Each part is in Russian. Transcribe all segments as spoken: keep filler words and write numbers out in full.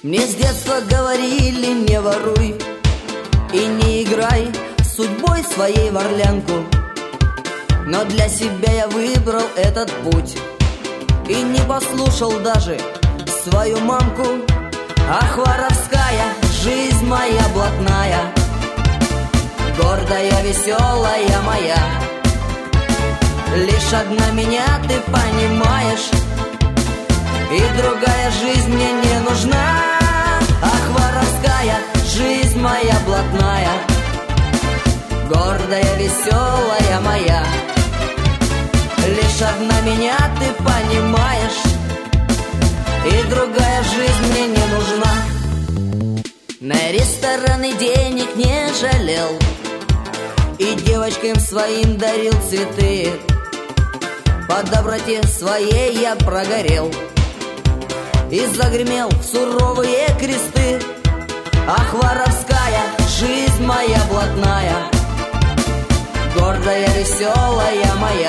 Мне с детства говорили: не воруй и не играй судьбой своей в орлянку. Но для себя я выбрал этот путь и не послушал даже свою мамку. Ах, воровская жизнь моя блатная, гордая, веселая моя, лишь одна меня ты понимаешь, и другая жизнь мне не нужна. Ах, воровская жизнь моя блатная, гордая, веселая моя, лишь одна меня ты понимаешь, и другая жизнь мне не нужна. На рестораны денег не жалел, и девочкам своим дарил цветы. По доброте своей я прогорел и загремел в суровые кресты. Ах, воровская жизнь моя блатная, гордая, веселая моя,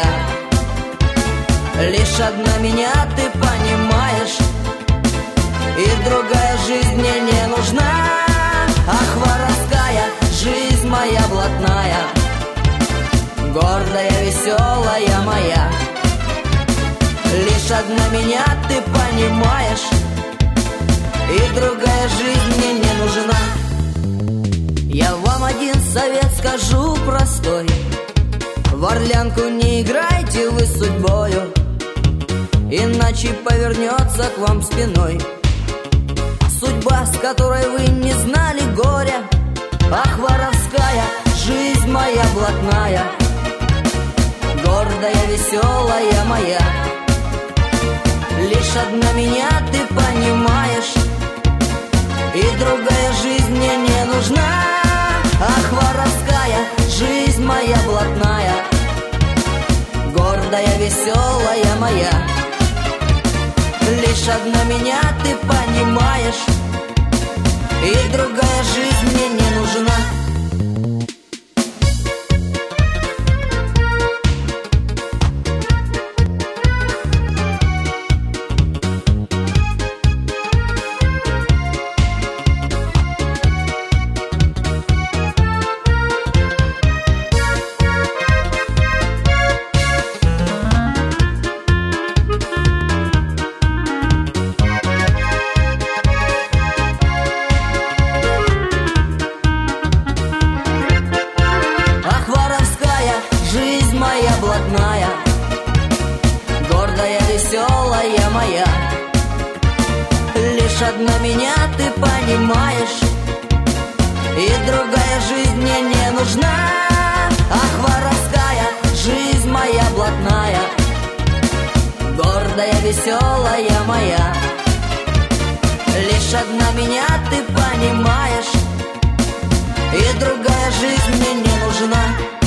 лишь одна меня ты понимаешь, и другая жизнь мне не нужна. Ах, воровская жизнь моя блатная, гордая, веселая моя, лишь одна меня ты понимаешь, и другая жизнь мне не нужна. Я вам один совет скажу простой: в орлянку не играйте вы с судьбою, иначе повернется к вам спиной судьба, с которой вы не знали горя. Ах, воровская жизнь моя блатная, гордая, веселая моя, лишь одна меня ты понимаешь, и другая жизнь мне не нужна. Ах, воровская жизнь моя блатная, гордая, веселая моя, лишь одна меня ты понимаешь, и другая жизнь мне не нужна. Блатная, гордая, веселая моя, лишь одна меня ты понимаешь, и другая жизнь мне не нужна. Ах, воровская жизнь моя блатная, гордая, веселая моя, лишь одна меня ты понимаешь, и другая жизнь мне не нужна.